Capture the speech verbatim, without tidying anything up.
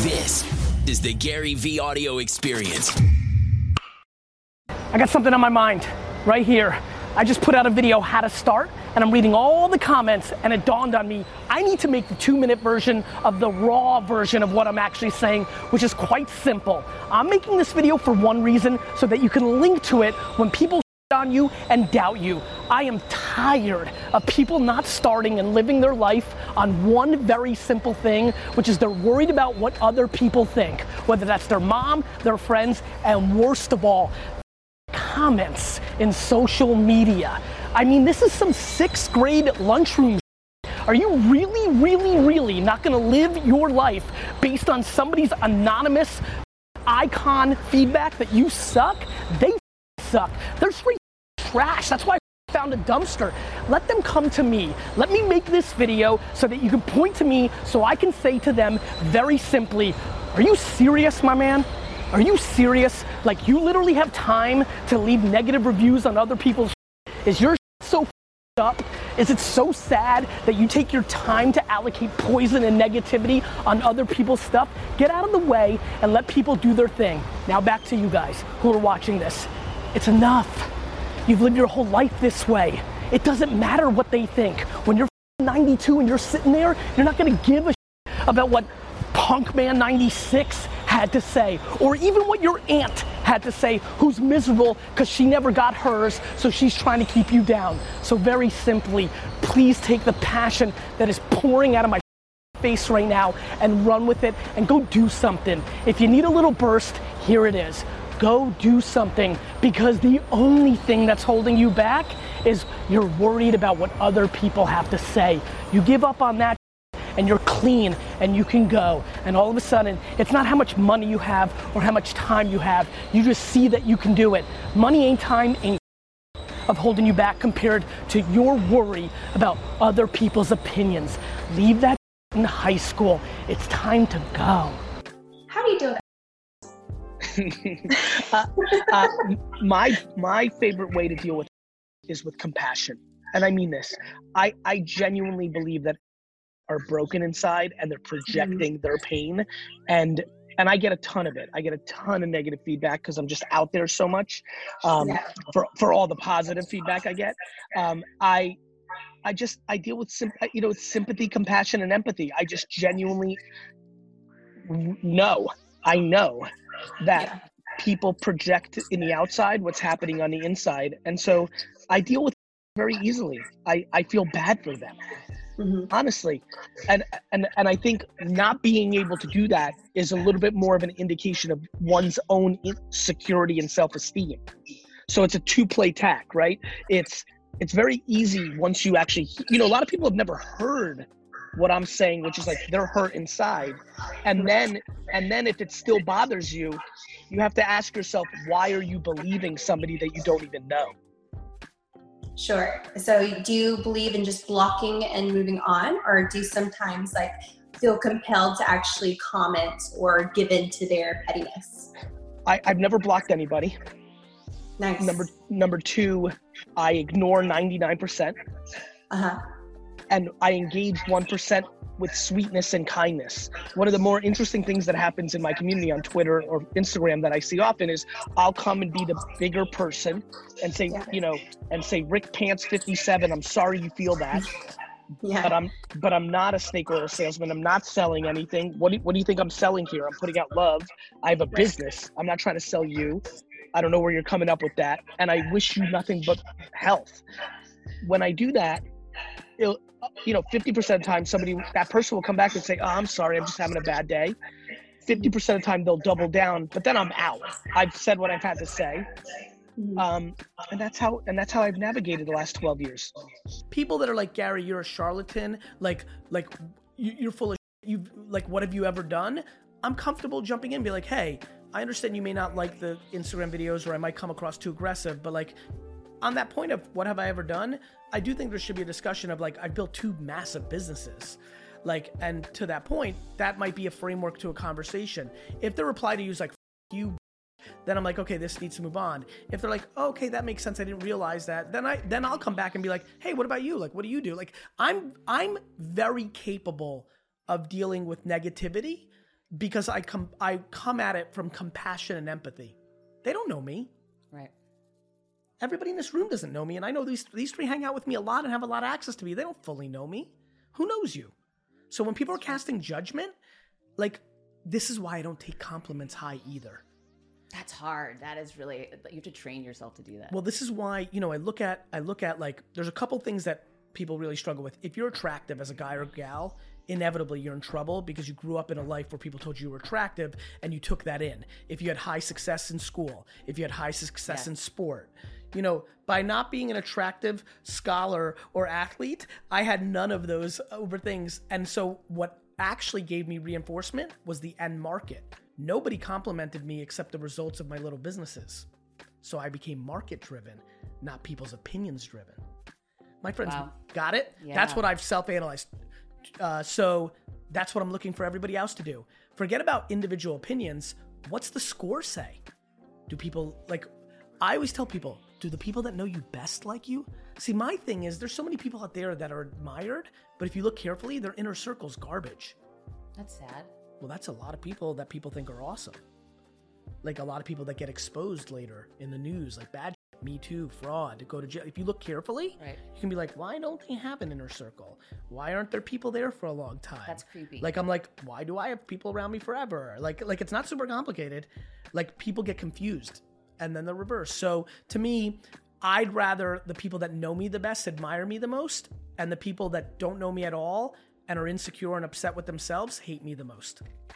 This is the Gary V Audio Experience. I got something on my mind right here. I just put out a video, how to start, and I'm reading all the comments, and it dawned on me, I need to make the two-minute version of the raw version of what I'm actually saying, which is quite simple. I'm making this video for one reason, so that you can link to it when people on you and doubt you. I am tired of people not starting and living their life on one very simple thing, which is they're worried about what other people think, whether that's their mom, their friends, and worst of all, comments in social media. I mean, this is some sixth grade lunchroom. Are you really, really, really not gonna live your life based on somebody's anonymous icon feedback that you suck? They suck. They're straight trash. That's why I found a dumpster. Let them come to me. Let me make this video so that you can point to me so I can say to them very simply, are you serious, my man? Are you serious? Like, you literally have time to leave negative reviews on other people's shit? Is your shit so f***ed up? Is it so sad that you take your time to allocate poison and negativity on other people's stuff? Get out of the way and let people do their thing. Now back to you guys who are watching this. It's enough. You've lived your whole life this way. It doesn't matter what they think. When you're ninety-two and you're sitting there, you're not gonna give a shit about what Punkman ninety-six had to say, or even what your aunt had to say, who's miserable because she never got hers, so she's trying to keep you down. So very simply, please take the passion that is pouring out of my face right now and run with it and go do something. If you need a little burst, here it is. Go do something, because the only thing that's holding you back is you're worried about what other people have to say. You give up on that and you're clean and you can go. And all of a sudden, it's not how much money you have or how much time you have. You just see that you can do it. Money ain't time, ain't of holding you back compared to your worry about other people's opinions. Leave that in high school. It's time to go. How do you do it? uh, uh, my my favorite way to deal with it is with compassion. And I mean this. I, I genuinely believe that are broken inside and they're projecting their pain, and and I get a ton of it. I get a ton of negative feedback because I'm just out there so much. Um, yeah. for for all the positive feedback I get, um, I I just I deal with sim- you know with sympathy, compassion, and empathy. I just genuinely know. I know that yeah. people project in the outside what's happening on the inside, and so I deal with it very easily. I I feel bad for them. Mm-hmm. Honestly, and and and I think not being able to do that is a little bit more of an indication of one's own insecurity and self-esteem. So it's a two-play tack, right? It's it's very easy once you actually, you know, a lot of people have never heard what I'm saying, which is like they're hurt inside, and then and then if it still bothers you, you have to ask yourself, why are you believing somebody that you don't even know? Sure. So do you believe in just blocking and moving on, or do you sometimes like feel compelled to actually comment or give in to their pettiness? I, I've never blocked anybody. Nice. Number number two, I ignore ninety-nine percent. Uh-huh. And I engage one percent with sweetness and kindness. One of the more interesting things that happens in my community on Twitter or Instagram that I see often is I'll come and be the bigger person and say, yeah. you know, and say, Rick Pants fifty-seven, I'm sorry you feel that. Yeah. But I'm but I'm not a snake oil salesman. I'm not selling anything. What do, what do you think I'm selling here? I'm putting out love. I have a business. I'm not trying to sell you. I don't know where you're coming up with that. And I wish you nothing but health. When I do that, it'll, you know, fifty percent of the time somebody, that person will come back and say, oh, I'm sorry, I'm just having a bad day. fifty percent of the time they'll double down, but then I'm out. I've said what I've had to say. Um, and that's how, and that's how I've navigated the last twelve years. People that are like, Gary, you're a charlatan. Like, like you're full of you. Like, what have you ever done? I'm comfortable jumping in and be like, hey, I understand you may not like the Instagram videos, or I might come across too aggressive, but like, on that point of what have I ever done, I do think there should be a discussion of like, I've built two massive businesses. Like, and to that point, that might be a framework to a conversation. If the reply to you is like, F- you, then I'm like, okay, this needs to move on. If they're like, oh, okay, that makes sense, I didn't realize that, then I then I'll come back and be like, hey, what about you? Like, what do you do? Like, I'm I'm very capable of dealing with negativity because I come I come at it from compassion and empathy. They don't know me. Right. Everybody in this room doesn't know me, and I know these these three hang out with me a lot and have a lot of access to me. They don't fully know me. Who knows you? So when people are casting judgment, like, this is why I don't take compliments high either. That's hard. That is really, you have to train yourself to do that. Well, this is why, you know, I look at, I look at like, there's a couple things that people really struggle with. If you're attractive as a guy or gal, inevitably you're in trouble because you grew up in a life where people told you you were attractive and you took that in. If you had high success in school, if you had high success Yeah. in sport, you know, by not being an attractive scholar or athlete, I had none of those over things. And so what actually gave me reinforcement was the end market. Nobody complimented me except the results of my little businesses. So I became market driven, not people's opinions driven. My friends Wow. got it? Yeah. That's what I've self-analyzed. Uh, so that's what I'm looking for everybody else to do. Forget about individual opinions. What's the score say? Do people, like, I always tell people, do the people that know you best like you? See, my thing is there's so many people out there that are admired, but if you look carefully, their inner circle's garbage. That's sad. Well, that's a lot of people that people think are awesome. Like a lot of people that get exposed later in the news, like bad shit, Me Too, fraud, to go to jail. If you look carefully, Right. you can be like, why don't they have an inner circle? Why aren't there people there for a long time? That's creepy. Like, I'm like, why do I have people around me forever? Like, like it's not super complicated. Like, people get confused and then the reverse. So to me, I'd rather the people that know me the best admire me the most, and the people that don't know me at all and are insecure and upset with themselves hate me the most.